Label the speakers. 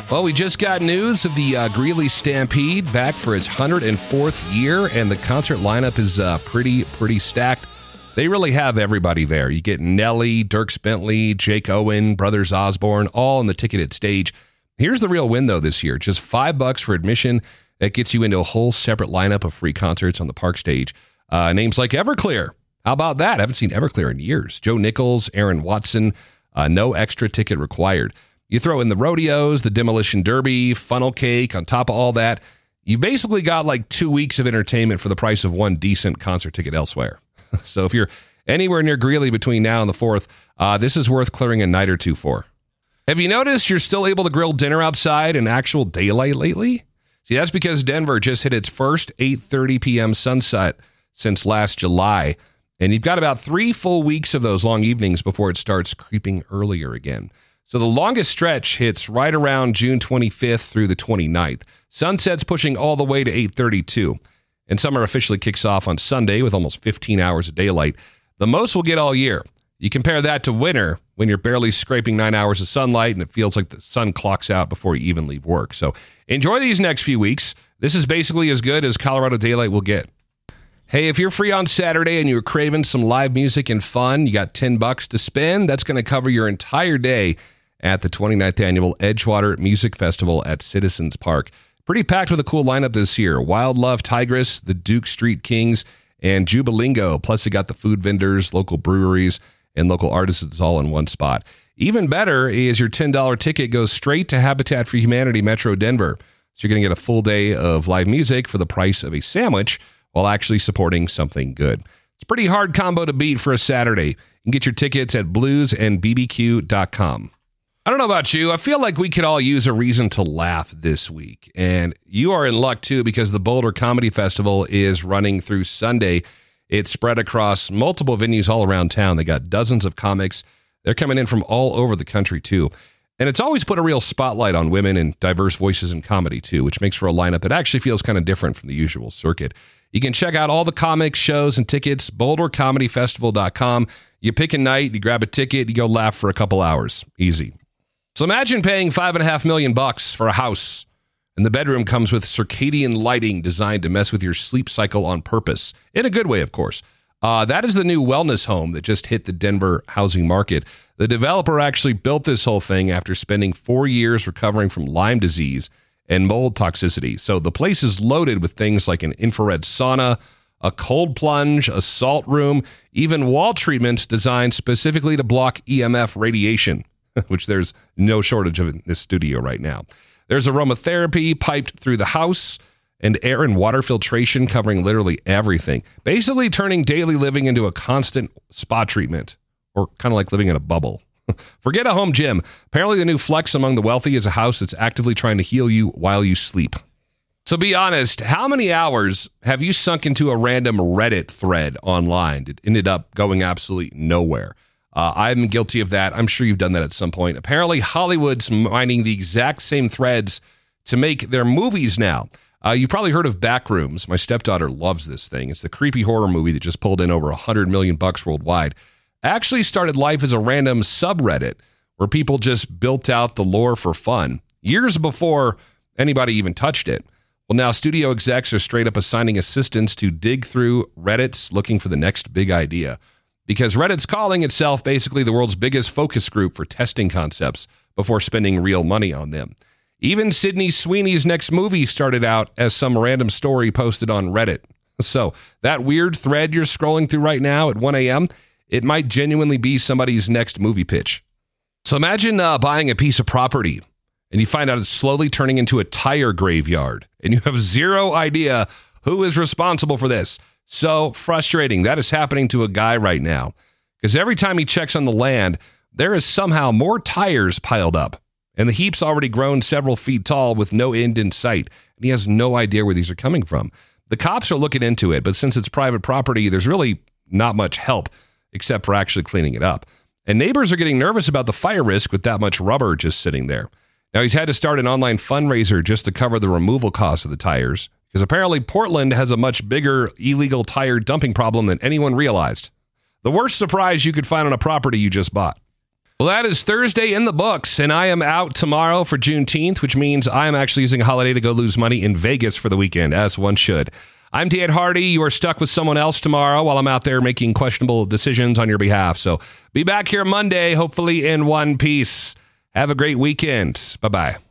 Speaker 1: Well, we just got news of the Greeley Stampede back for its 104th year, and the concert lineup is pretty stacked. They really have everybody there. You get Nelly, Dierks Bentley, Jake Owen, Brothers Osborne, all on the ticketed stage. Here's the real win, though, this year. Just $5 for admission. That gets you into a whole separate lineup of free concerts on the park stage. Names like Everclear. How about that? I haven't seen Everclear in years. Joe Nichols, Aaron Watson. No extra ticket required. You throw in the rodeos, the Demolition Derby, funnel cake, on top of all that. You've basically got like 2 weeks of entertainment for the price of one decent concert ticket elsewhere. So if you're anywhere near Greeley between now and the 4th, this is worth clearing a night or two for. Have you noticed you're still able to grill dinner outside in actual daylight lately? See, that's because Denver just hit its first 8:30 p.m. sunset since last July. And you've got about 3 full weeks of those long evenings before it starts creeping earlier again. So the longest stretch hits right around June 25th through the 29th. Sunset's pushing all the way to 8:32. And summer officially kicks off on Sunday with almost 15 hours of daylight. The most we'll get all year. You compare that to winter when you're barely scraping 9 hours of sunlight and it feels like the sun clocks out before you even leave work. So enjoy these next few weeks. This is basically as good as Colorado daylight will get. Hey, if you're free on Saturday and you're craving some live music and fun, you got $10 to spend. That's going to cover your entire day at the 29th Annual Edgewater Music Festival at Citizens Park. Pretty packed with a cool lineup this year. Wild Love Tigress, the Duke Street Kings, and Jubilingo. Plus, they got the food vendors, local breweries, and local artisans all in one spot. Even better is your $10 ticket goes straight to Habitat for Humanity Metro Denver. So you're going to get a full day of live music for the price of a sandwich while actually supporting something good. It's a pretty hard combo to beat for a Saturday. You can get your tickets at bluesandbbq.com. I don't know about you. I feel like we could all use a reason to laugh this week. And you are in luck, too, because the Boulder Comedy Festival is running through Sunday. It's spread across multiple venues all around town. They got dozens of comics. They're coming in from all over the country, too. And it's always put a real spotlight on women and diverse voices in comedy, too, which makes for a lineup that actually feels kind of different from the usual circuit. You can check out all the comics, shows, and tickets, BoulderComedyFestival.com. You pick a night, you grab a ticket, you go laugh for a couple hours. Easy. So imagine paying $5.5 million for a house, and the bedroom comes with circadian lighting designed to mess with your sleep cycle on purpose. In a good way, of course. That is the new wellness home that just hit the Denver housing market. The developer actually built this whole thing after spending 4 years recovering from Lyme disease and mold toxicity. So the place is loaded with things like an infrared sauna, a cold plunge, a salt room, even wall treatments designed specifically to block EMF radiation, which there's no shortage of in this studio right now. There's aromatherapy piped through the house and air and water filtration covering literally everything, basically turning daily living into a constant spa treatment, or kind of like living in a bubble. Forget a home gym. Apparently the new flex among the wealthy is a house that's actively trying to heal you while you sleep. So be honest, how many hours have you sunk into a random Reddit thread online that ended up going absolutely nowhere? I'm guilty of that. I'm sure you've done that at some point. Apparently, Hollywood's mining the exact same threads to make their movies now. You've probably heard of Backrooms. My stepdaughter loves this thing. It's the creepy horror movie that just pulled in over $100 million worldwide. Actually started life as a random subreddit where people just built out the lore for fun years before anybody even touched it. Well, now studio execs are straight up assigning assistants to dig through Reddit's looking for the next big idea. Because Reddit's calling itself basically the world's biggest focus group for testing concepts before spending real money on them. Even Sydney Sweeney's next movie started out as some random story posted on Reddit. So that weird thread you're scrolling through right now at 1 a.m., it might genuinely be somebody's next movie pitch. So imagine buying a piece of property and you find out it's slowly turning into a tire graveyard and you have zero idea who is responsible for this. So frustrating. That is happening to a guy right now because every time he checks on the land, there is somehow more tires piled up and the heap's already grown several feet tall with no end in sight. And he has no idea where these are coming from. The cops are looking into it, but since it's private property, there's really not much help except for actually cleaning it up. And neighbors are getting nervous about the fire risk with that much rubber just sitting there. Now, he's had to start an online fundraiser just to cover the removal costs of the tires, because apparently Portland has a much bigger illegal tire dumping problem than anyone realized. The worst surprise you could find on a property you just bought. Well, that is Thursday in the books, and I am out tomorrow for Juneteenth, which means I am actually using a holiday to go lose money in Vegas for the weekend, as one should. I'm Dan Hardy. You are stuck with someone else tomorrow while I'm out there making questionable decisions on your behalf. So be back here Monday, hopefully in one piece. Have a great weekend. Bye-bye.